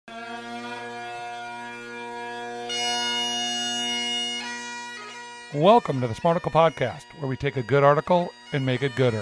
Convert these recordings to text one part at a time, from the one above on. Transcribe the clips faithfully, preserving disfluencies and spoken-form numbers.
Welcome to the Smarticle Podcast, where we take a good article and make it gooder.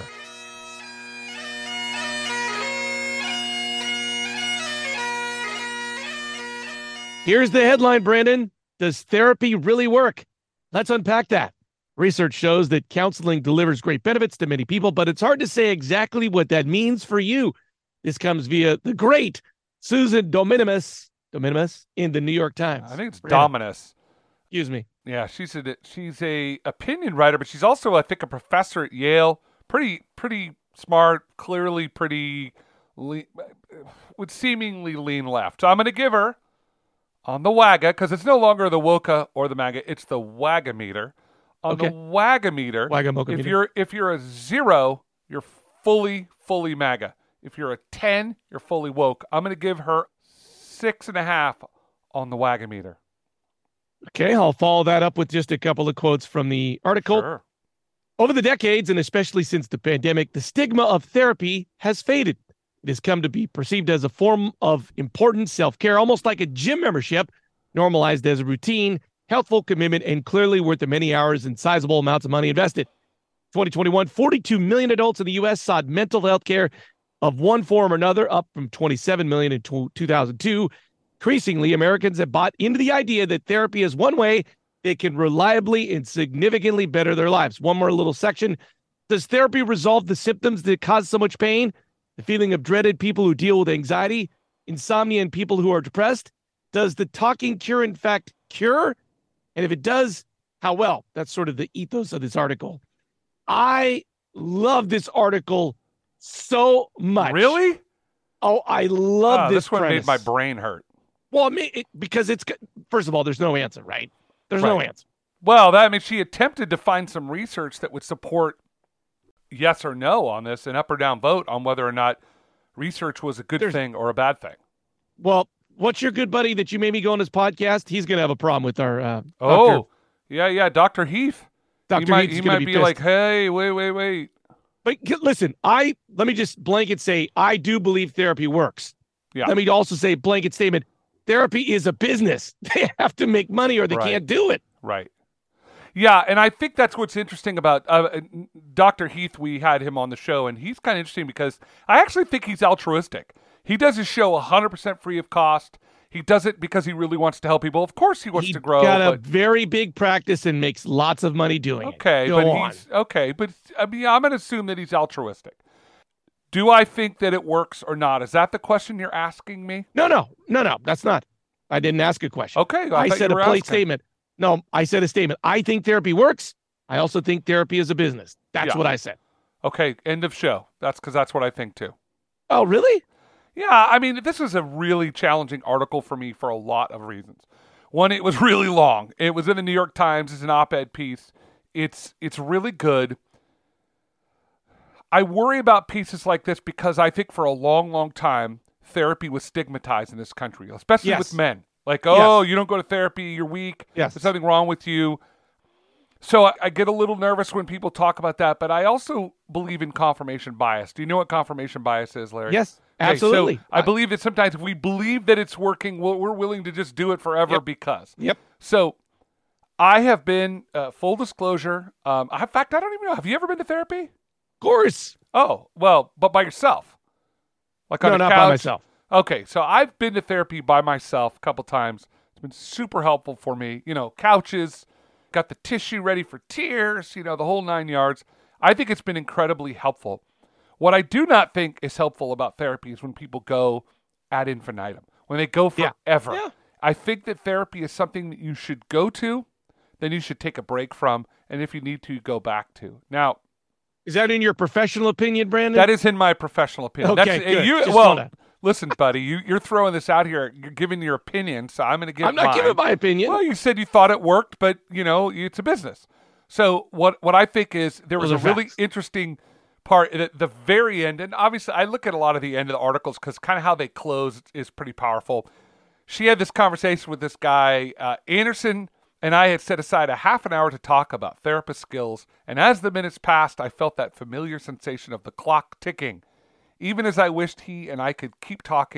Here's the headline, Brandon. Does therapy really work? Let's unpack that. Research shows that counseling delivers great benefits to many people, but it's hard to say exactly what that means for you. This comes via the great Susan Dominimus, Dominimus in the New York Times. I think it's Brandon. Dominus. Excuse me. Yeah, she's a she's a opinion writer, but she's also, I think, a professor at Yale. Pretty pretty smart, clearly pretty le- would seemingly lean left. So I'm going to give her on the WAGA, because it's no longer the WOCA or the MAGA, it's the WAGA-meter. On Okay. the WAGA-meter, Wagamoka if meter. you're if you're a zero, you're fully fully MAGA. If you're a ten, you're fully woke. I'm going to give her six and a half on the WAGA-meter. Okay, I'll follow that up with just a couple of quotes from the article. Sure. Over the decades, and especially since the pandemic, the stigma of therapy has faded. It has come to be perceived as a form of important self-care, almost like a gym membership, normalized as a routine, healthful commitment, and clearly worth the many hours and sizable amounts of money invested. twenty twenty-one, forty-two million adults in the U S sought mental health care of one form or another, up from twenty-seven million in two thousand two. Increasingly, Americans have bought into the idea that therapy is one way they can reliably and significantly better their lives. One more little section. Does therapy resolve the symptoms that cause so much pain? The feeling of dreaded people who deal with anxiety, insomnia, and people who are depressed? Does the talking cure, in fact, cure? And if it does, how well? That's sort of the ethos of this article. I love this article so much. Really? Oh, I love Ah, this this one premise. made my brain hurt. Well, I mean, it, because it's, first of all, there's no answer, right? There's no Right. answer. Well, that I mean, she attempted to find some research that would support yes or no on this, an up or down vote on whether or not research was a good There's- thing or a bad thing. Well, what's your good buddy that you made me go on his podcast? He's going to have a problem with our uh, Oh, Doctor yeah, yeah, Doctor Heath. Doctor He might, Heath's he gonna might be be, pissed. like, hey, wait, wait, wait. But g- listen, I let me just blanket say I do believe therapy works. Yeah. Let me also say blanket statement: therapy is a business. They have to make money or they Right. can't do it. Right. Yeah, and I think that's what's interesting about uh, Doctor Heath. We had him on the show, and he's kind of interesting because I actually think he's altruistic. He does his show one hundred percent free of cost. He does it because he really wants to help people. Of course he wants He to grow. got a but, very big practice and makes lots of money doing okay, it. Go but on. he's okay, but I mean, I'm going to assume that he's altruistic. Do I think that it works or not? Is that the question you're asking me? No, no, no, no. That's not. I didn't ask a question. Okay, I, I thought said you a were polite asking. statement. No, I said a statement. I think therapy works. I also think therapy is a business. That's Yeah. what I said. Okay, end of show. That's because that's what I think too. Oh, really? Yeah, I mean, this was a really challenging article for me for a lot of reasons. One, it was really long. It was in the New York Times. It's an op-ed piece. It's it's really good. I worry about pieces like this because I think for a long, long time, therapy was stigmatized in this country, especially Yes. with men. Like, oh, Yes. you don't go to therapy, you're weak. Yes. There's something wrong with you. So I, I get a little nervous when people talk about that, but I also believe in confirmation bias. Do you know what confirmation bias is, Larry? Yes, Okay, absolutely. So I believe that sometimes if we believe that it's working, we're, we're willing to just do it forever Yep. because. Yep. So I have been, uh, full disclosure, um, in fact, I don't even know. Have you ever been to therapy? Of course. Oh, well, but by yourself? Like on No, a not couch? by myself. Okay, so I've been to therapy by myself a couple times. It's been super helpful for me. You know, couches, got the tissue ready for tears, you know, the whole nine yards. I think it's been incredibly helpful. What I do not think is helpful about therapy is when people go ad infinitum, when they go Yeah. forever. Yeah. I think that therapy is something that you should go to, then you should take a break from, and if you need to, go back to. Now, Is that in your professional opinion, Brandon? that is in my professional opinion. Okay, That's, good. You, Just well, wanna- listen, buddy, you, you're throwing this out here. You're giving your opinion, so I'm going to give I'm not mine. giving my opinion. Well, you said you thought it worked, but, you know, it's a business. So what, what I think is there was Those a are really facts. interesting part at the very end, and obviously I look at a lot of the end of the articles because kind of how they close is pretty powerful. She had this conversation with this guy, uh, Anderson, and I had set aside a half an hour to talk about therapist skills, and as the minutes passed, I felt that familiar sensation of the clock ticking. Even as I wished he and I could keep talking,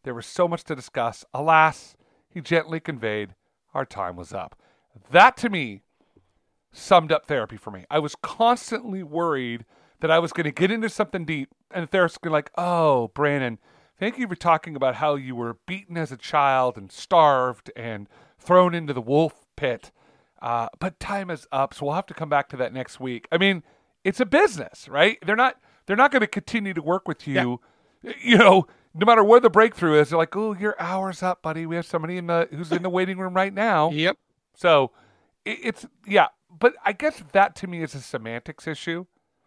There was so much to discuss. Alas, he gently conveyed our time was up. That, to me, summed up therapy for me. I was constantly worried that I was going to get into something deep, and the therapist was going to be like, oh, Brandon, thank you for talking about how you were beaten as a child and starved and thrown into the wolf pit. Uh, but time is up, so we'll have to come back to that next week. I mean, it's a business, right? They're not they're not going to continue to work with you, yeah. you know, no matter where the breakthrough is. They're like, oh, your hour's up, buddy. We have somebody in the who's in the waiting room right now. Yep. So it, it's, yeah. But I guess that to me is a semantics issue.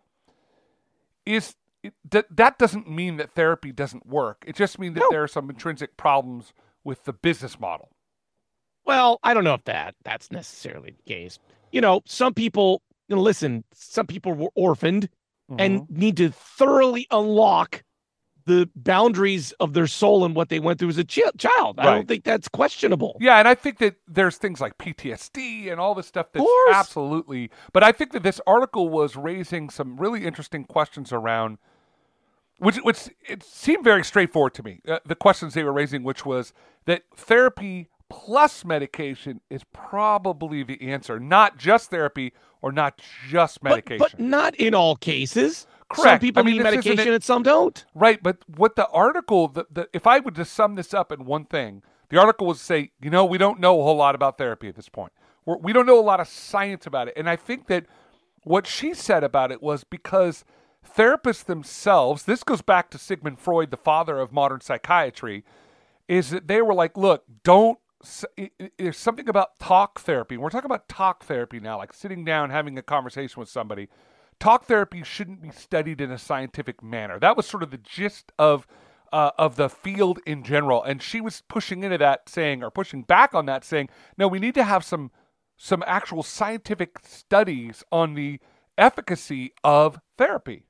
Is it, that that doesn't mean that therapy doesn't work. It just means that no. there are some intrinsic problems with the business model. Well, I don't know if that that's necessarily the case. You know, some people, you know, listen, some people were orphaned mm-hmm. and need to thoroughly unlock the boundaries of their soul and what they went through as a ch- child. I right. don't think that's questionable. Yeah, and I think that there's things like P T S D and all this stuff that's absolutely, but I think that this article was raising some really interesting questions around, which which it seemed very straightforward to me, uh, the questions they were raising, which was that therapy plus medication is probably the answer, not just therapy or not just medication. But, but not in all cases. Correct. Some people I mean, need medication and some don't. Right, but what the article, the, the, if I would just sum this up in one thing, the article would say, you know, we don't know a whole lot about therapy at this point. We're, we don't know a lot of science about it. And I think that what she said about it was because therapists themselves, this goes back to Sigmund Freud, the father of modern psychiatry, is that they were like, look, don't, there's something about talk therapy. We're talking about talk therapy now, like sitting down, having a conversation with somebody. Talk therapy shouldn't be studied in a scientific manner. That was sort of the gist of uh, of the field in general. And she was pushing into that saying, or pushing back on that saying, no, we need to have some some actual scientific studies on the efficacy of therapy.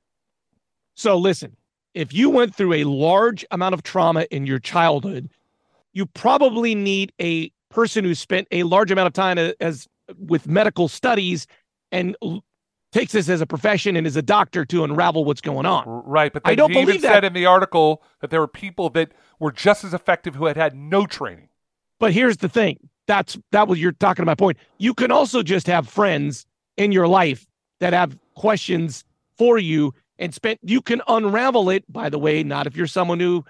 So listen, if you went through a large amount of trauma in your childhood, you probably need a person who spent a large amount of time as, as with medical studies and takes this as a profession and is a doctor to unravel what's going on. Right, but then I don't he believe even that. said in the article that there were people that were just as effective who had had no training. But here's the thing. That's that was you're talking to my point. You can also just have friends in your life that have questions for you and spent you can unravel it, by the way, not if you're someone who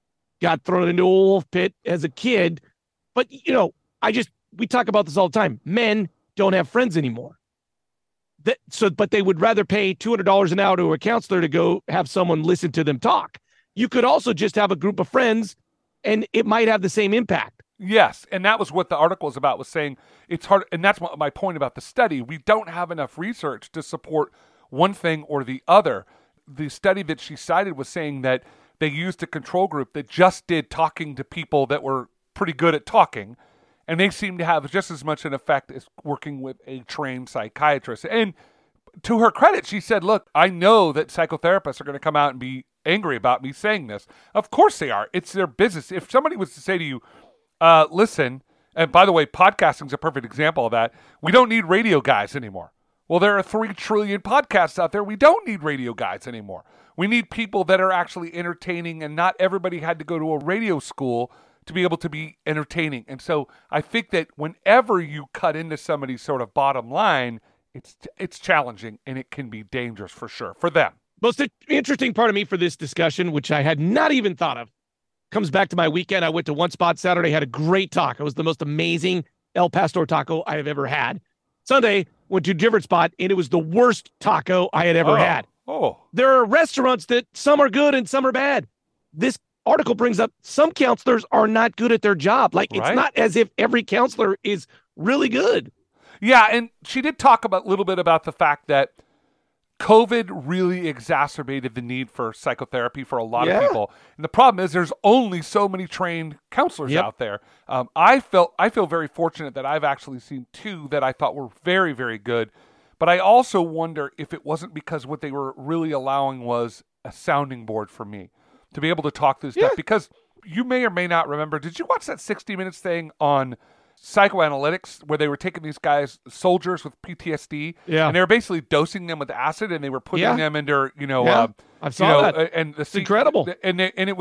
got thrown into a wolf pit as a kid. But, you know, I just, we talk about this all the time. Men don't have friends anymore. That, so, but they would rather pay two hundred dollars an hour to a counselor to go have someone listen to them talk. You could also just have a group of friends and it might have the same impact. Yes, and that was what the article was about, was saying it's hard, and that's my point about the study. We don't have enough research to support one thing or the other. The study that she cited was saying that they used a control group that just did talking to people that were pretty good at talking, and they seemed to have just as much an effect as working with a trained psychiatrist. And to her credit, she said, look, I know that psychotherapists are going to come out and be angry about me saying this. Of course they are. It's their business. If somebody was to say to you, uh, listen, and by the way, podcasting is a perfect example of that. We don't need radio guys anymore. Well, there are three trillion podcasts out there. We don't need radio guys anymore. We need people that are actually entertaining, and not everybody had to go to a radio school to be able to be entertaining. And so I think that whenever you cut into somebody's sort of bottom line, it's it's challenging and it can be dangerous for sure for them. Most interesting part of me for this discussion, which I had not even thought of, comes back to my weekend. I went to One Spot Saturday, had a great taco. It was the most amazing El Pastor taco I have ever had. Sunday, went to a different spot, and it was the worst taco I had ever oh. had. Oh, there are restaurants that some are good and some are bad. This article brings up some counselors are not good at their job. Like, right? It's not as if every counselor is really good. Yeah, and she did talk about a little bit about the fact that COVID really exacerbated the need for psychotherapy for a lot yeah. of people. And the problem is there's only so many trained counselors yep. out there. Um, I felt I feel very fortunate that I've actually seen two that I thought were very, very good. But I also wonder if it wasn't because what they were really allowing was a sounding board for me to be able to talk through stuff. Yeah. Because you may or may not remember, did you watch that sixty minutes thing on psychoanalytics where they were taking these guys, soldiers with P T S D, yeah. and they were basically dosing them with acid, and they were putting yeah. them under, you know, yeah. uh, I saw you know, that. and the it's incredible. And they, and it was like,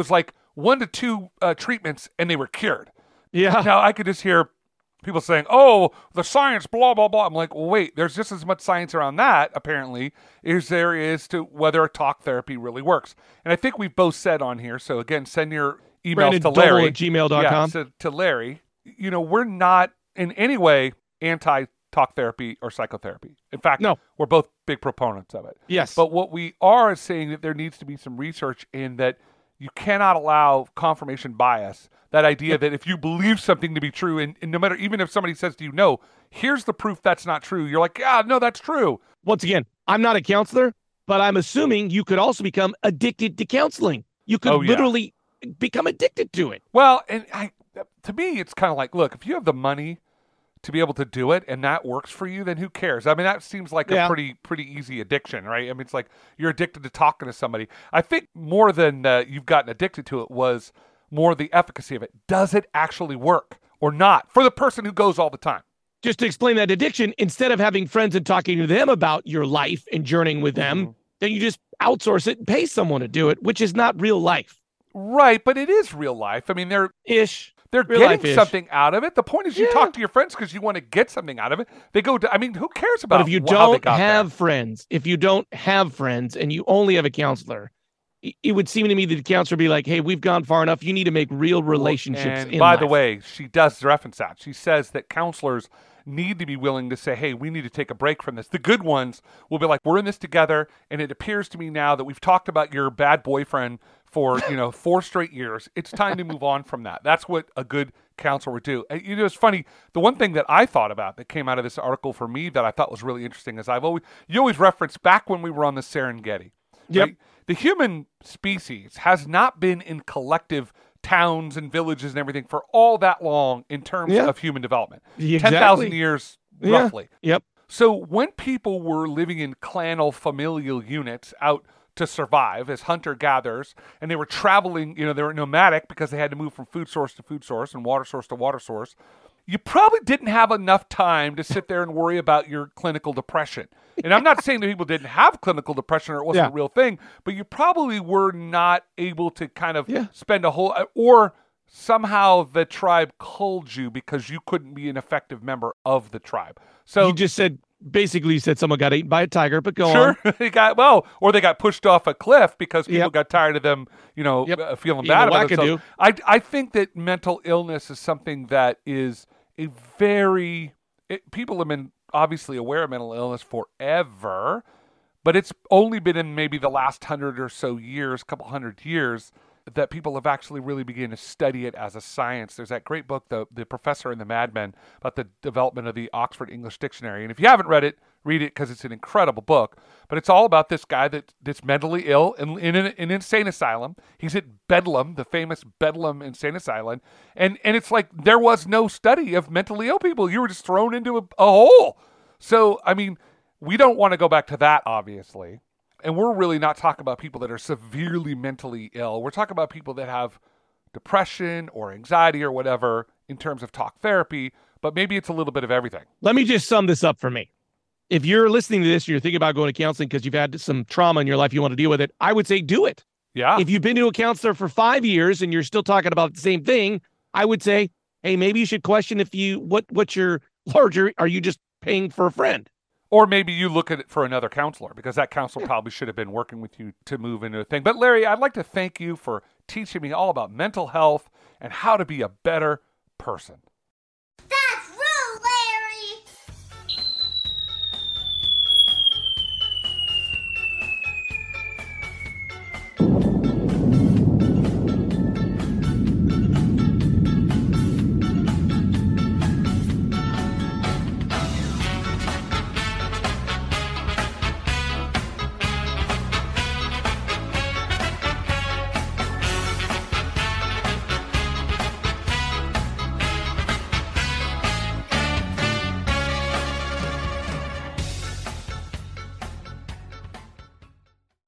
one to two uh, treatments and they were cured. Yeah. Now, I could just hear people saying, oh, the science, blah, blah, blah. I'm like, well, wait, there's just as much science around that, apparently, as there is to whether talk therapy really works. And I think we've both said on here, so again, send your emails Brandon to Larry. at gmail dot com. Yeah, to, to Larry. You know, we're not in any way anti-talk therapy or psychotherapy. In fact, no. we're both big proponents of it. Yes. But what we are is saying that there needs to be some research in that you cannot allow confirmation bias. That idea that if you believe something to be true, and, and no matter, even if somebody says to you, no, here's the proof that's not true, you're like, yeah, no, that's true. Once again, I'm not a counselor, but I'm assuming you could also become addicted to counseling. You could Oh, yeah. literally become addicted to it. Well, and I, to me, it's kind of like, look, if you have the money to be able to do it and that works for you, then who cares? I mean, that seems like Yeah. a pretty pretty easy addiction, right? I mean, it's like you're addicted to talking to somebody. I think more than uh, you've gotten addicted to it was more the efficacy of it. Does it actually work or not for the person who goes all the time? Just to explain that addiction, instead of having friends and talking to them about your life and journeying with them, Mm-hmm. then you just outsource it and pay someone to do it, which is not real life. Right, but it is real life. I mean, they're Ish. they're Real getting life-ish. something out of it. The point is you Yeah. talk to your friends because you want to get something out of it. They go to, I mean, who cares about But if you wh- how they don't got have there? friends, if you don't have friends and you only have a counselor, it- it would seem to me that the counselor would be like, hey, we've gone far enough. You need to make real relationships And in by life. the way, she does reference that. She says that counselors need to be willing to say, hey, we need to take a break from this. The good ones will be like, we're in this together, and it appears to me now that we've talked about your bad boyfriend for, you know, four straight years. It's time to move on from that. That's what a good counselor would do. And, you know, it's funny. The one thing that I thought about that came out of this article for me that I thought was really interesting is I've always, you always reference back when we were on the Serengeti. Yep. Right? The human species has not been in collective towns and villages and everything for all that long in terms Yeah. of human development. Exactly. ten thousand years, Yeah. roughly. Yep. So when people were living in clanal familial units out to survive as hunter-gatherers, and they were traveling, you know, they were nomadic because they had to move from food source to food source and water source to water source, you probably didn't have enough time to sit there and worry about your clinical depression. And I'm not saying that people didn't have clinical depression or it wasn't Yeah. a real thing, but you probably were not able to kind of Yeah. spend a whole, or somehow the tribe culled you because you couldn't be an effective member of the tribe. So You just said, basically, you said someone got eaten by a tiger, but go Sure, on. they got well, or they got pushed off a cliff because people Yep. got tired of them, you know, Yep. uh, feeling Being bad a about wackadoo. themselves. I I think that mental illness is something that is a very it, people have been obviously aware of mental illness forever, but it's only been in maybe the last hundred or so years, couple hundred years, that people have actually really begun to study it as a science. There's that great book, the the Professor and the Madmen, about the development of the Oxford English Dictionary. And if you haven't read it, read it because it's an incredible book. But it's all about this guy that that's mentally ill in, in an, an insane asylum. He's at Bedlam, the famous Bedlam Insane Asylum. And, and it's like there was no study of mentally ill people. You were just thrown into a, a hole. So, I mean, we don't want to go back to that, obviously. And we're really not talking about people that are severely mentally ill. We're talking about people that have depression or anxiety or whatever in terms of talk therapy, but maybe it's a little bit of everything. Let me just sum this up for me. If you're listening to this and you're thinking about going to counseling because you've had some trauma in your life, you want to deal with it, I would say do it. Yeah. If you've been to a counselor for five years and you're still talking about the same thing, I would say, hey, maybe you should question if you, what, what's your larger, are you just paying for a friend? Or maybe you look at it for another counselor because that counselor probably should have been working with you to move into a thing. But Larry, I'd like to thank you for teaching me all about mental health and how to be a better person.